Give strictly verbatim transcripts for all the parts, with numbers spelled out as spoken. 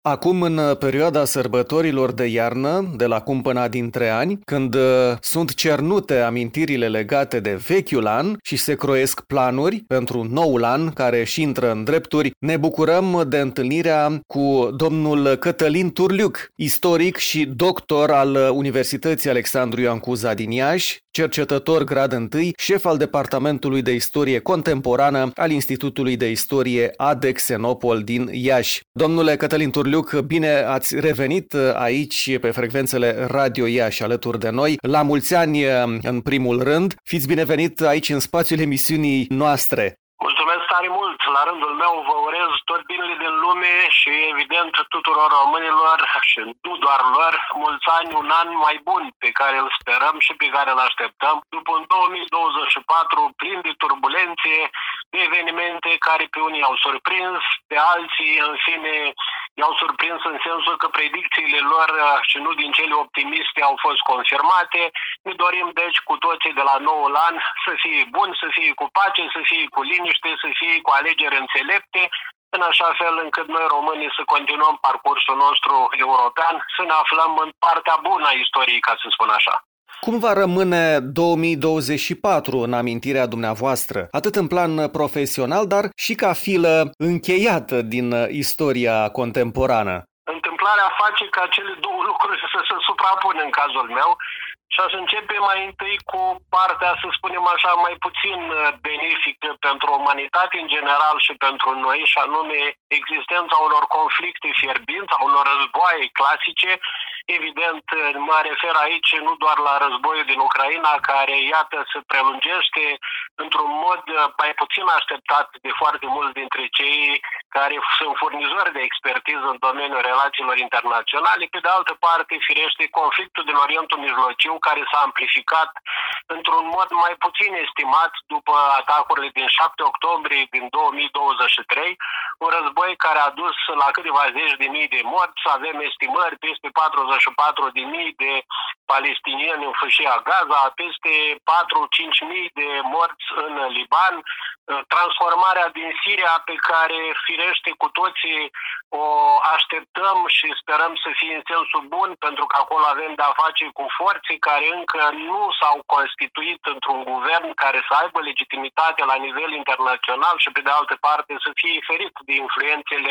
Acum, în perioada sărbătorilor de iarnă, de la cumpăna dintre ani, când sunt cernute amintirile legate de vechiul an și se croiesc planuri pentru noul an care își intră în drepturi, ne bucurăm de întâlnirea cu domnul Cătălin Turliuc, istoric și doctor al Universității Alexandru Ioan Cuza din Iași, cercetător grad întâi, șef al Departamentului de Istorie Contemporană al Institutului de Istorie Adexenopol din Iași. Domnule Cătălin Turliuc, bine ați revenit aici pe frecvențele Radio Iași alături de noi. La mulți ani în primul rând. Fiți binevenit aici în spațiul emisiunii noastre. Mulțumesc tare mult! La rândul meu vă urez tot binele din lume și evident tuturor românilor și nu doar lor, mulți ani, un an mai bun pe care îl sperăm și pe care îl așteptăm după un două mii douăzeci și patru plin de turbulențe, de evenimente care pe unii au surprins, pe alții în fine i-au surprins în sensul că predicțiile lor și nu din cele optimiste au fost confirmate. Ne dorim deci cu toții de la noul an să fie bun, să fie cu pace, să fie cu liniște, să fie cu alegeri înțelepte, în așa fel încât noi românii să continuăm parcursul nostru european, să ne aflăm în partea bună a istoriei, ca să spun așa. Cum va rămâne două mii douăzeci și patru în amintirea dumneavoastră, atât în plan profesional, dar și ca filă încheiată din istoria contemporană? Întâmplarea face ca cele două lucruri să se suprapună în cazul meu și aș începe mai întâi cu partea, să spunem așa, mai puțin benefică pentru umanitate în general și pentru noi, și anume existența unor conflicte fierbinți, a unor războaie clasice. Evident, mă refer aici nu doar la războiul din Ucraina, care, iată, se prelungește într-un mod mai puțin așteptat de foarte mulți dintre cei care sunt furnizori de expertiză în domeniul relațiilor internaționale. Pe de altă parte, firește, conflictul din Orientul Mijlociu, care s-a amplificat într-un mod mai puțin estimat după atacurile din șapte octombrie din două mii douăzeci și trei, un război care a dus la câteva zeci de mii de morți. Avem estimări peste patruzeci și patru de mii de palestinieni în fâșia Gaza, peste patru-cinci mii de morți în Liban, transformarea din Siria pe care, firește, cu toții o așteptăm și sperăm să fie în sensul bun, pentru că acolo avem de-a face cu forțe care încă nu s-au constituit într-un guvern care să aibă legitimitate la nivel internațional și, pe de altă parte, să fie ferit de influențele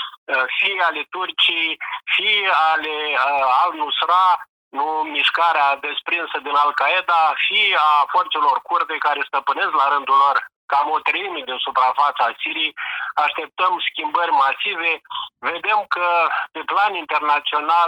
fie ale Turcii, fie ale al-Nusra, nu mișcarea desprinsă din Al-Qaeda, fie a forțelor kurde care stăpânesc la rândul lor cam o treime din suprafața Siriei. Așteptăm schimbări masive. Vedem că pe plan internațional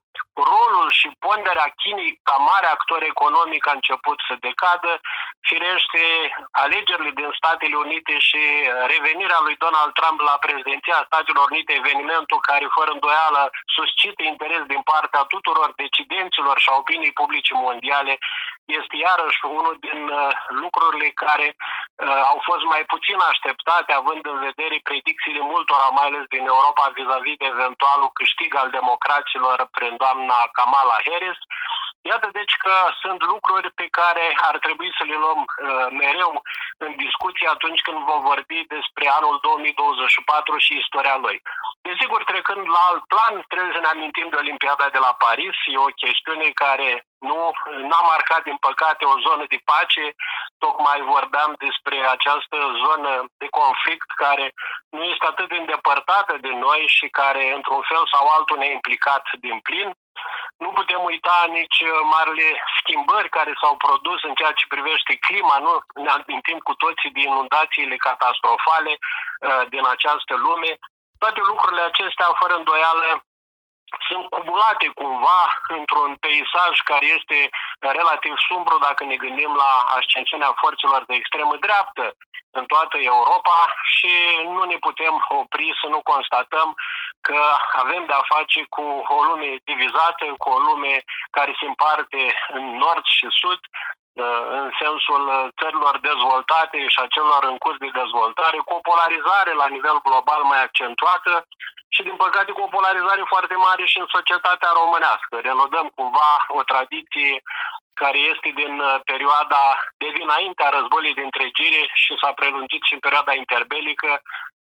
rolul și ponderea Chinei ca mare actor economic a început să decadă. Firește, alegerile din Statele Unite și revenirea lui Donald Trump la președinția Statelor Unite, evenimentul care fără îndoială suscită interes din partea tuturor decidenților și a opiniei publice mondiale, este iarăși unul din lucrurile care uh, au fost mai puțin așteptate, având în vedere predicțiile multora, mai ales din Europa, vis-a-vis de eventualul câștig al democraților prin doamna Kamala Harris. Iată deci că sunt lucruri pe care ar trebui să le luăm uh, mereu în discuție atunci când vom vorbi despre anul două mii douăzeci și patru și istoria lui. Desigur, trecând la alt plan, trebuie să ne amintim de Olimpiada de la Paris. E o chestiune care nu n-a marcat, din păcate, o zonă de pace. Tocmai vorbeam despre această zonă de conflict care nu este atât de îndepărtată de noi și care, într-un fel sau altul, ne-a implicat din plin. Nu putem uita nici marile schimbări care s-au produs în ceea ce privește clima. Nu ne amintim cu toții de inundațiile catastrofale uh, din această lume. Toate lucrurile acestea, fără îndoială, sunt cumulate cumva într-un peisaj care este relativ sumbru dacă ne gândim la ascensiunea forțelor de extremă dreaptă în toată Europa și nu ne putem opri să nu constatăm că avem de-a face cu o lume divizată, cu o lume care se împarte în nord și sud, în sensul țărilor dezvoltate și a celor în curs de dezvoltare, cu o polarizare la nivel global mai accentuată și, din păcate, cu o polarizare foarte mare și în societatea românească. Renodăm cumva o tradiție care este din perioada de dinaintea războiului de întregire și s-a prelungit și în perioada interbelică,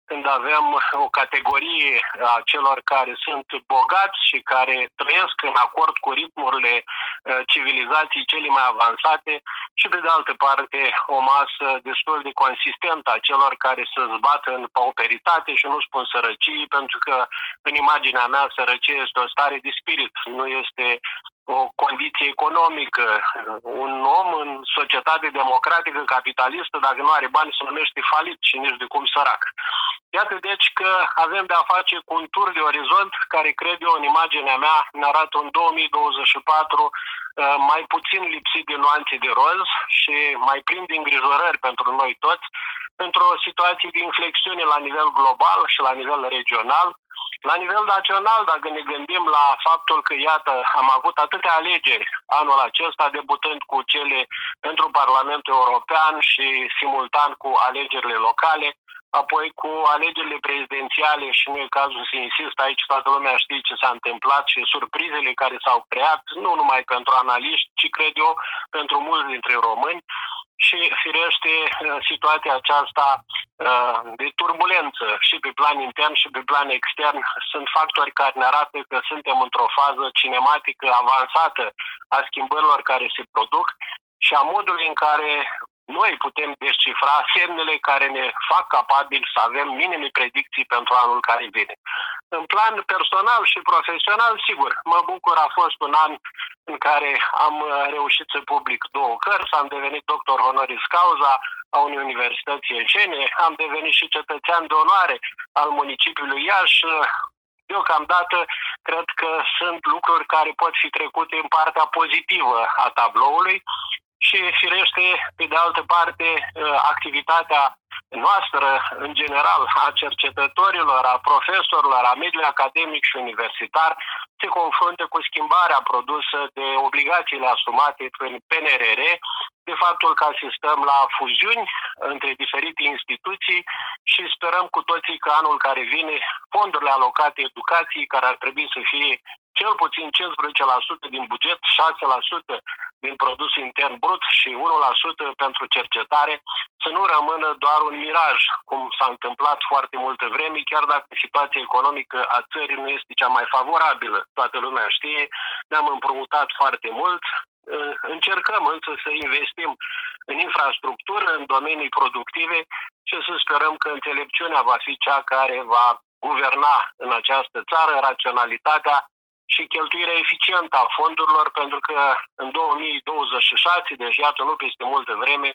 când avem o categorie a celor care sunt bogați și care trăiesc în acord cu ritmurile civilizației cele mai avansate și, pe de altă parte, o masă destul de consistentă a celor care se zbat în pauperitate și nu spun sărăcie, pentru că, în imaginea mea, sărăcie este o stare de spirit, nu este o condiție economică. Un om în societate democratică, capitalistă, dacă nu are bani, se numește falit și nici de cum sărac. Iată deci că avem de-a face cu un tur de orizont care, cred eu, în imaginea mea, ne arată un două mii douăzeci și patru mai puțin lipsit de nuanțe de roz și mai plin de îngrijorări pentru noi toți, pentru o situație de inflexiune la nivel global și la nivel regional. La nivel național, dacă ne gândim la faptul că, iată, am avut atâtea alegeri anul acesta, debutând cu cele pentru Parlamentul European și simultan cu alegerile locale, apoi cu alegerile prezidențiale și nu e cazul să insist aici, toată lumea știe ce s-a întâmplat și surprizele care s-au creat, nu numai pentru analiști, ci, cred eu, pentru mulți dintre români. Și, firește, situația aceasta de turbulență și pe plan intern și pe plan extern sunt factori care ne arată că suntem într-o fază cinematică avansată a schimbărilor care se produc și a modului în care noi putem descifra semnele care ne fac capabili să avem minime predicții pentru anul care vine. În plan personal și profesional, sigur, mă bucur, a fost un an în care am reușit să public două cărți, am devenit doctor honoris causa a unei universități ieșene, am devenit și cetățean de onoare al municipiului Iași. Deocamdată, cred că sunt lucruri care pot fi trecute în partea pozitivă a tabloului. Și, firește, pe de altă parte, activitatea noastră, în general, a cercetătorilor, a profesorilor, a mediului academic și universitar, se confruntă cu schimbarea produsă de obligațiile asumate prin P N R R, de faptul că asistăm la fuziuni între diferite instituții și sperăm cu toții că anul care vine fondurile alocate educației, care ar trebui să fie cel puțin cincisprezece la sută din buget, șase la sută din produsul intern brut și unu la sută pentru cercetare, să nu rămână doar un miraj, cum s-a întâmplat foarte multă vreme, chiar dacă situația economică a țării nu este cea mai favorabilă. Toată lumea știe, ne-am împrumutat foarte mult, încercăm însă să investim în infrastructură, în domenii productive și să sperăm că înțelepciunea va fi cea care va guverna în această țară, raționalitatea și cheltuirea eficientă a fondurilor, pentru că în două mii douăzeci și șase, deci iată nu peste multă vreme,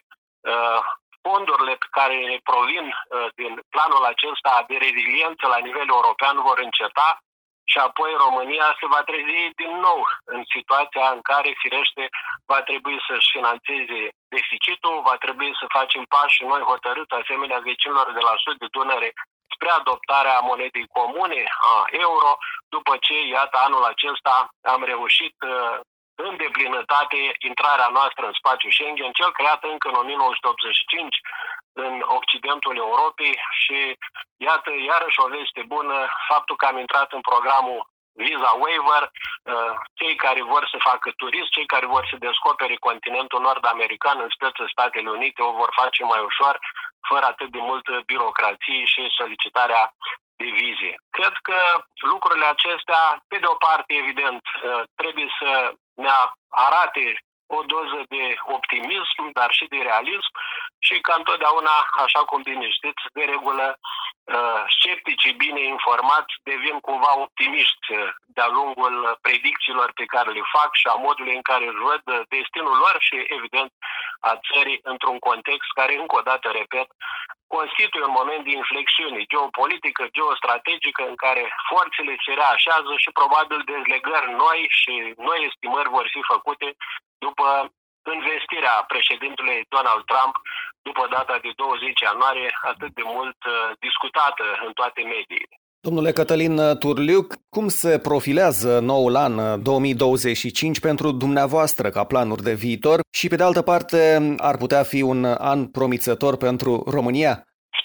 fondurile care ne provin din planul acesta de reziliență la nivel european vor înceta și apoi România se va trezi din nou în situația în care, firește, va trebui să-și finanțeze deficitul, va trebui să facem pași noi hotărâți asemenea vecinilor de la sud de Dunăre spre adoptarea monedei comune a euro, după ce, iată, anul acesta am reușit în deplinătate intrarea noastră în spațiul Schengen, cel creat încă în o mie nouă sute optzeci și cinci în Occidentul Europei și, iată, iarăși o veste bună, faptul că am intrat în programul Visa Waiver, cei care vor să facă turism, cei care vor să descopere continentul nord-american, în speță Statele Unite, o vor face mai ușor, fără atât de multă birocrație și solicitarea de vize. Cred că lucrurile acestea, pe de o parte, evident, trebuie să ne arate o doză de optimism, dar și de realism și ca întotdeauna, așa cum bine știți, de regulă, scepticii bine informați devin cumva optimiști de-a lungul predicțiilor pe care le fac și a modului în care își văd destinul lor și, evident, a țării într-un context care, încă o dată, repet, constituie un moment de inflexiune geopolitică, geostrategică, în care forțele se reașează și probabil dezlegări noi și noi estimări vor fi făcute după investirea președintelui Donald Trump după data de douăzeci ianuarie, atât de mult discutată în toate mediile. Domnule Cătălin Turliuc, cum se profilează noul an două mii douăzeci și cinci pentru dumneavoastră ca planuri de viitor și, pe de altă parte, ar putea fi un an promițător pentru România? Sper din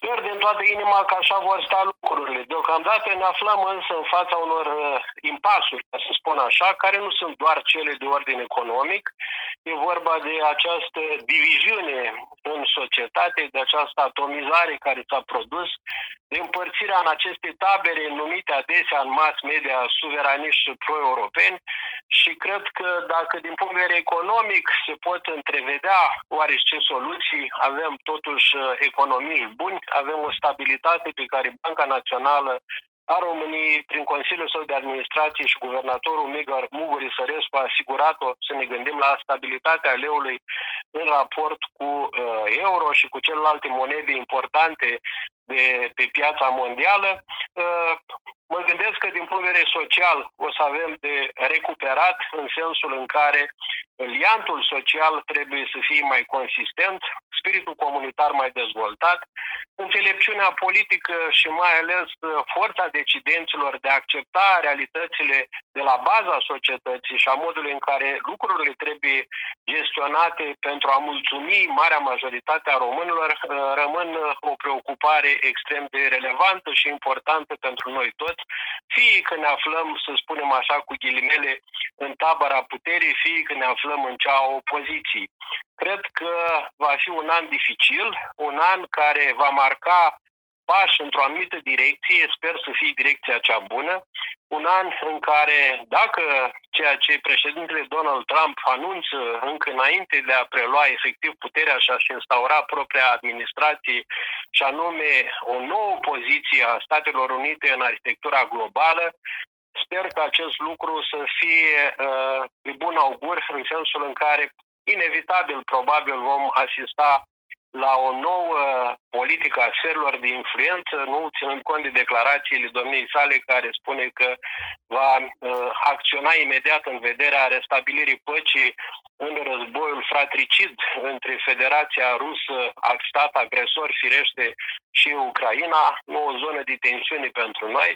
vadă inima că așa vor sta lucrurile. Deocamdată ne aflăm însă în fața unor uh, impasuri, ca să spun așa, care nu sunt doar cele de ordin economic. E vorba de această diviziune în societate, de această atomizare care s-a produs, de împărțirea în aceste tabere numite adesea în mass media suveraniști și pro-europeni, și cred că dacă din punct de vedere economic se pot întrevedea oarece soluții, avem totuși economii buni, avem o stabilitate pe care Banca Națională a României, prin Consiliul său de Administrație și guvernatorul Mugur Isărescu a asigurat-o, să ne gândim la stabilitatea leului în raport cu uh, euro și cu celelalte monede importante de pe piața mondială. Uh, mă gândesc că din punct de vedere social o să avem de recuperat, în sensul în care liantul social trebuie să fie mai consistent, spiritul comunitar mai dezvoltat, înțelepciunea politică și mai ales forța decidenților de a accepta realitățile de la baza societății și a modului în care lucrurile trebuie gestionate pentru a mulțumi marea majoritate a românilor rămân o preocupare extrem de relevantă și importantă pentru noi toți, fie că ne aflăm, să spunem așa, cu ghilimele, în tabăra puterii, fie că ne aflăm în cea a opoziției. Cred că va fi un an dificil, un an care va marca pași într-o anumită direcție, sper să fie direcția cea bună, un an în care, dacă ceea ce președintele Donald Trump anunță încă înainte de a prelua efectiv puterea și a-și instaura propria administrație, și anume o nouă poziție a Statelor Unite în arhitectura globală, sper că acest lucru să fie uh, de bun augur, în sensul în care inevitabil, probabil, vom asista la o nouă politică a sferilor de influență, nu ținând cont de declarațiile domniei sale care spune că va uh, acționa imediat în vederea restabilirii păcii în războiul fratricid între Federația Rusă, stat agresor firește, și Ucraina, nu o zonă de tensiune pentru noi,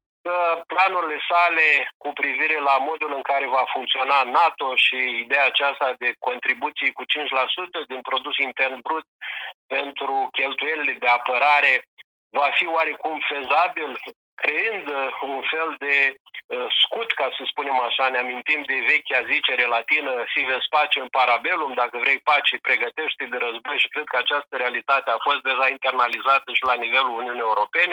că planurile sale cu privire la modul în care va funcționa NATO și ideea aceasta de contribuții cu cinci la sută din produs intern brut pentru cheltuielile de apărare va fi oarecum fezabil, creând un fel de uh, scut, ca să spunem așa, ne amintim de vechea zicere latină, si ves pacem parabellum, dacă vrei pace, pregătește de război, și cred că această realitate a fost deja internalizată și la nivelul Uniunii Europene.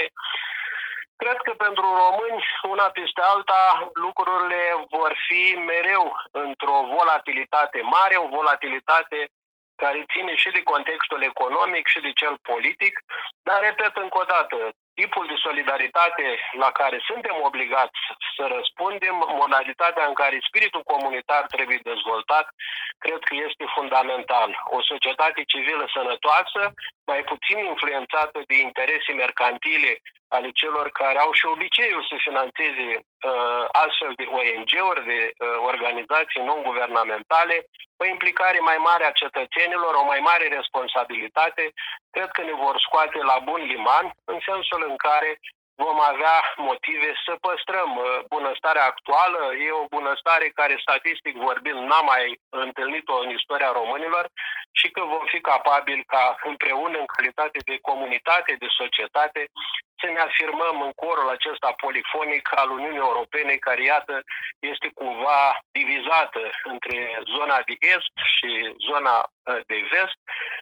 Cred că pentru români, una peste alta, lucrurile vor fi mereu într-o volatilitate mare, o volatilitate care ține și de contextul economic și de cel politic, dar, repet încă o dată, tipul de solidaritate la care suntem obligați să răspundem, modalitatea în care spiritul comunitar trebuie dezvoltat, cred că este fundamental. O societate civilă sănătoasă, mai puțin influențată de interese mercantile ale celor care au și obiceiul să finanțeze uh, astfel de O N G-uri, de uh, organizații non-guvernamentale, o implicare mai mare a cetățenilor, o mai mare responsabilitate, cred că ne vor scoate la bun liman, în sensul în care vom avea motive să păstrăm bunăstarea actuală. E o bunăstare care, statistic vorbind, n-am mai întâlnit-o în istoria românilor, și că vom fi capabili ca împreună, în calitate de comunitate, de societate, să ne afirmăm în corul acesta polifonic al Uniunii Europene, care, iată, este cumva divizată între zona de est și zona de vest.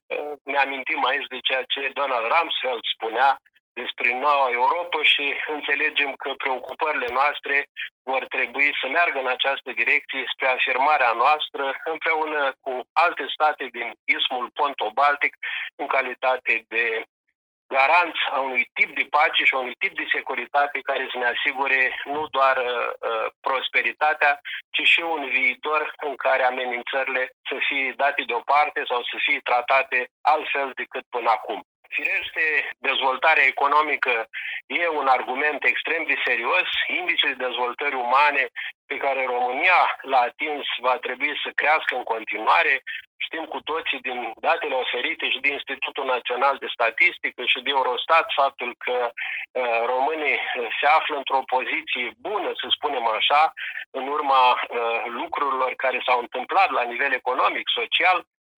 Ne amintim aici de ceea ce Donald Rumsfeld spunea despre noua Europa și înțelegem că preocupările noastre vor trebui să meargă în această direcție spre afirmarea noastră împreună cu alte state din ismul Ponto-Baltic în calitate de garanți a unui tip de pace și a unui tip de securitate care să ne asigure nu doar uh, prosperitatea, ci și un viitor în care amenințările să fie date deoparte sau să fie tratate altfel decât până acum. Firește, dezvoltarea economică e un argument extrem de serios. Indicele de dezvoltări umane pe care România l-a atins va trebui să crească în continuare. Știm cu toții din datele oferite și de Institutul Național de Statistică și de Eurostat faptul că uh, românii se află într-o poziție bună, să spunem așa, în urma uh, lucrurilor care s-au întâmplat la nivel economic, social.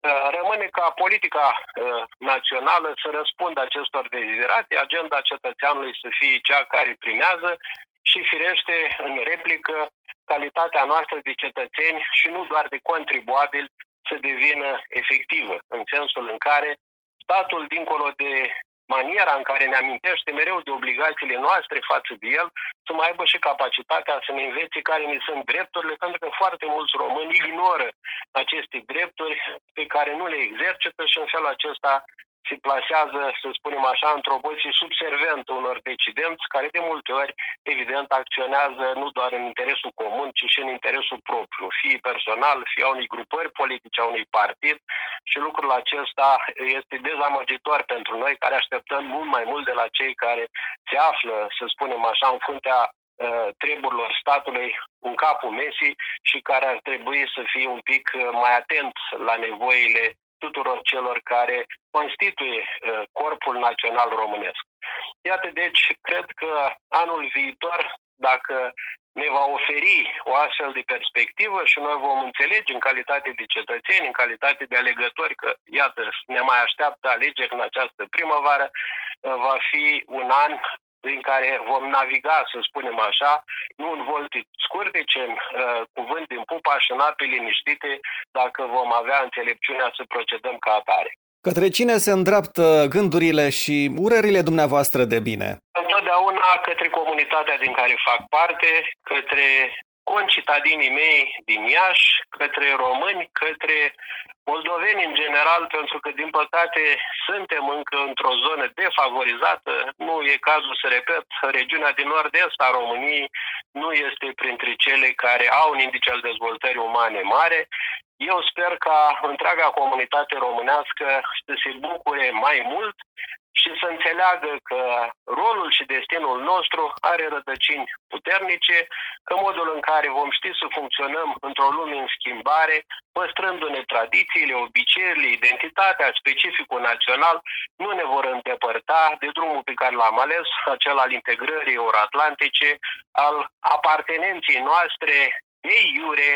Rămâne ca politica uh, națională să răspundă acestor deziderații, agenda cetățeanului să fie cea care primează și, firește, în replică, calitatea noastră de cetățeni și nu doar de contribuabili să devină efectivă, în sensul în care statul, dincolo de maniera în care ne amintește mereu de obligațiile noastre față de el, să mai aibă și capacitatea să ne învețe care ne sunt drepturile, pentru că foarte mulți români ignoră aceste drepturi pe care nu le exercită și în felul acesta se plasează, să spunem așa, într-o poziție subserventă unor decidenți care de multe ori, evident, acționează nu doar în interesul comun, ci și în interesul propriu, fie personal, fie a unei grupări politice, a unui partid, și lucrul acesta este dezamăgitor pentru noi, care așteptăm mult mai mult de la cei care se află, să spunem așa, în fruntea uh, treburilor statului, în capul mesii, și care ar trebui să fie un pic mai atent la nevoile tuturor celor care constituie uh, corpul național românesc. Iată, deci, cred că anul viitor, dacă ne va oferi o astfel de perspectivă și noi vom înțelege în calitate de cetățeni, în calitate de alegători, că, iată, ne mai așteaptă alegeri în această primăvară, uh, va fi un an prin care vom naviga, să spunem așa, nu în volte scurte, ci în uh, cuvânt din pupa și în ape liniștite, dacă vom avea înțelepciunea să procedăm ca atare. Către cine se îndreaptă gândurile și urările dumneavoastră de bine? Întotdeauna către comunitatea din care fac parte, către concitadinii mei din Iași, către români, către moldoveni în general, pentru că, din păcate, suntem încă într-o zonă defavorizată. Nu e cazul să repet, regiunea din nord-est a României nu este printre cele care au un indice al dezvoltării umane mare. Eu sper ca întreaga comunitate românească să se bucure mai mult și să înțeleagă că rolul și destinul nostru are rădăcini puternice, că modul în care vom ști să funcționăm într-o lume în schimbare, păstrându-ne tradițiile, obiceiurile, identitatea, specificul național, nu ne vor îndepărta de drumul pe care l-am ales, acela al integrării euroatlantice, al apartenenței noastre de iure,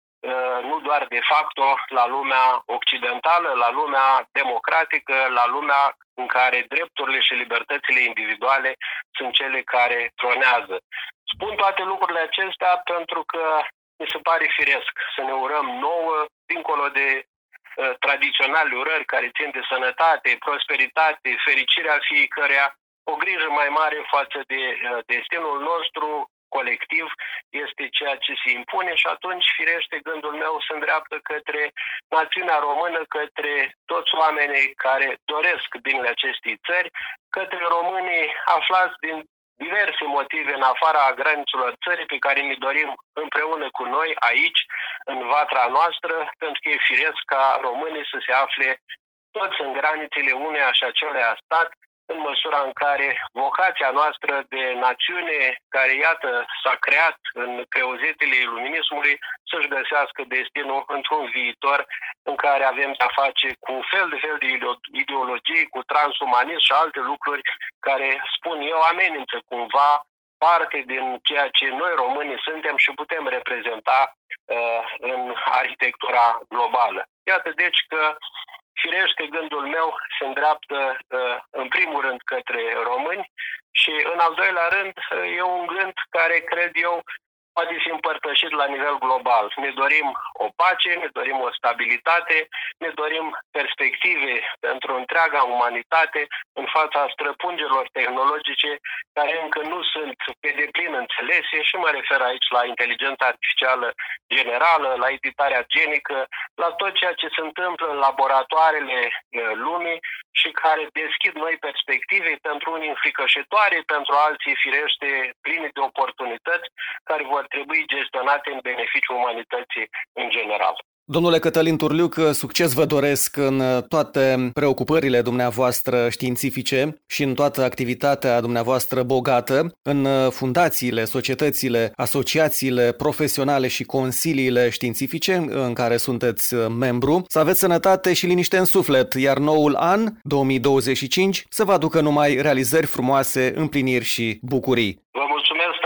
nu doar de facto, la lumea occidentală, la lumea democratică, la lumea în care drepturile și libertățile individuale sunt cele care tronează. Spun toate lucrurile acestea pentru că mi se pare firesc să ne urăm nouă, dincolo de uh, tradiționale urări care țin de sănătate, prosperitate, fericirea fiecăreia, o grijă mai mare față de uh, destinul nostru colectiv este ceea ce se impune și atunci, firește, gândul meu se îndreaptă către națiunea română, către toți oamenii care doresc binele acestei țări, către românii aflați din diverse motive în afara granițelor țării pe care ne dorim împreună cu noi aici, în vatra noastră, pentru că e firesc ca românii să se afle toți în granițele uneia și acelea stat, în măsura în care vocația noastră de națiune, care, iată, s-a creat în creuzetele iluminismului, să-și găsească destinul într-un viitor în care avem de-a face cu un fel de fel de ideologii, cu transumanism și alte lucruri care, spun eu, amenință cumva parte din ceea ce noi românii suntem și putem reprezenta uh, în arhitectura globală. Iată, deci, că firește, gândul meu se îndreaptă uh, în primul rând către români și în al doilea rând uh, e un gând care, cred eu, poate fi împărtășit la nivel global. Ne dorim o pace, ne dorim o stabilitate, ne dorim perspective pentru întreaga umanitate în fața străpungerilor tehnologice care încă nu sunt pe deplin înțelese și mă refer aici la inteligența artificială generală, la editarea genică, la tot ceea ce se întâmplă în laboratoarele lumii și care deschid noi perspective, pentru unii înfricoșătoare, pentru alții, firește, pline de oportunități care vor trebui gestionate în beneficiul umanității în general. Domnule Cătălin Turliuc, succes vă doresc în toate preocupările dumneavoastră științifice și în toată activitatea dumneavoastră bogată, în fundațiile, societățile, asociațiile profesionale și consiliile științifice în care sunteți membru. Să aveți sănătate și liniște în suflet, iar noul an, două mii douăzeci și cinci, să vă aducă numai realizări frumoase, împliniri și bucurii. Vă mulțumesc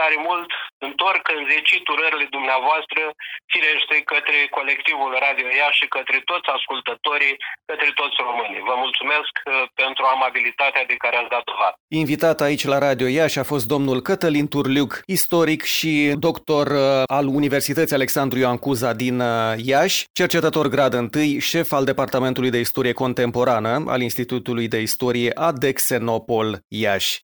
tare mult, întorc în zecit urările dumneavoastră, firește către colectivul Radio Iași și către toți ascultătorii, către toți românii. Vă mulțumesc pentru amabilitatea de care ați dat dovadă. Invitat aici la Radio Iași a fost domnul Cătălin Turliuc, istoric și doctor al Universității Alexandru Ioan Cuza din Iași, cercetător grad întâi, șef al Departamentului de Istorie Contemporană al Institutului de Istorie Adexenopol Iași.